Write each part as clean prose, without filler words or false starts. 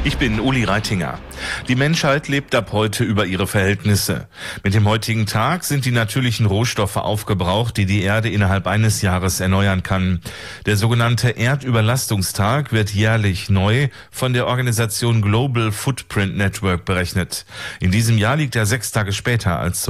Ich bin Uli Reitinger. Die Menschheit lebt ab heute über ihre Verhältnisse. Mit dem heutigen Tag sind die natürlichen Rohstoffe aufgebraucht, die die Erde innerhalb eines Jahres erneuern kann. Der sogenannte Erdüberlastungstag wird jährlich neu von der Organisation Global Footprint Network berechnet. In diesem Jahr liegt er 6 Tage später als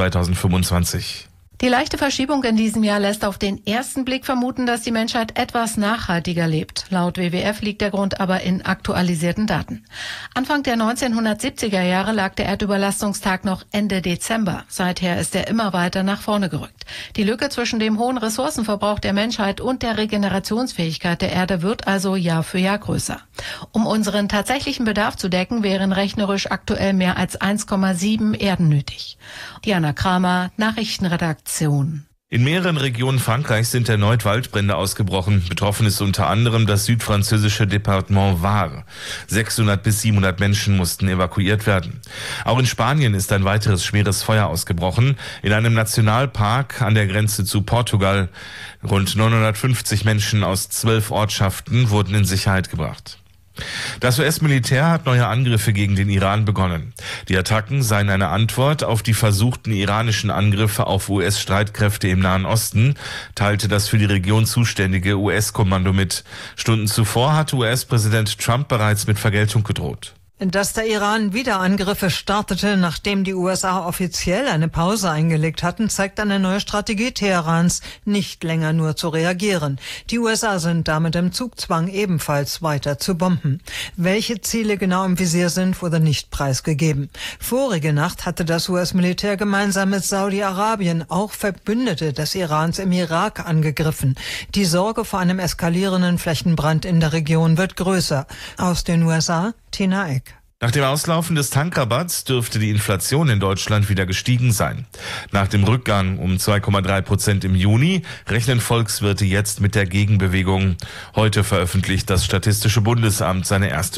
2025. Die leichte Verschiebung in diesem Jahr lässt auf den ersten Blick vermuten, dass die Menschheit etwas nachhaltiger lebt. Laut WWF liegt der Grund aber in aktualisierten Daten. Anfang der 1970er Jahre lag der Erdüberlastungstag noch Ende Dezember. Seither ist er immer weiter nach vorne gerückt. Die Lücke zwischen dem hohen Ressourcenverbrauch der Menschheit und der Regenerationsfähigkeit der Erde wird also Jahr für Jahr größer. Um unseren tatsächlichen Bedarf zu decken, wären rechnerisch aktuell mehr als 1,7 Erden nötig. Diana Kramer, Nachrichtenredaktion. In mehreren Regionen Frankreichs sind erneut Waldbrände ausgebrochen. Betroffen ist unter anderem das südfranzösische Departement Var. 600 bis 700 Menschen mussten evakuiert werden. Auch in Spanien ist ein weiteres schweres Feuer ausgebrochen. In einem Nationalpark an der Grenze zu Portugal. Rund 950 Menschen aus 12 Ortschaften wurden in Sicherheit gebracht. Das US-Militär hat neue Angriffe gegen den Iran begonnen. Die Attacken seien eine Antwort auf die versuchten iranischen Angriffe auf US-Streitkräfte im Nahen Osten, teilte das für die Region zuständige US-Kommando mit. Stunden zuvor hatte US-Präsident Trump bereits mit Vergeltung gedroht. Dass der Iran wieder Angriffe startete, nachdem die USA offiziell eine Pause eingelegt hatten, zeigt eine neue Strategie Teherans, nicht länger nur zu reagieren. Die USA sind damit im Zugzwang, ebenfalls weiter zu bomben. Welche Ziele genau im Visier sind, wurde nicht preisgegeben. Vorige Nacht hatte das US-Militär gemeinsam mit Saudi-Arabien auch Verbündete des Irans im Irak angegriffen. Die Sorge vor einem eskalierenden Flächenbrand in der Region wird größer. Aus den USA, Tina Eck. Nach dem Auslaufen des Tankrabatts dürfte die Inflation in Deutschland wieder gestiegen sein. Nach dem Rückgang um 2,3% im Juni rechnen Volkswirte jetzt mit der Gegenbewegung. Heute veröffentlicht das Statistische Bundesamt seine erste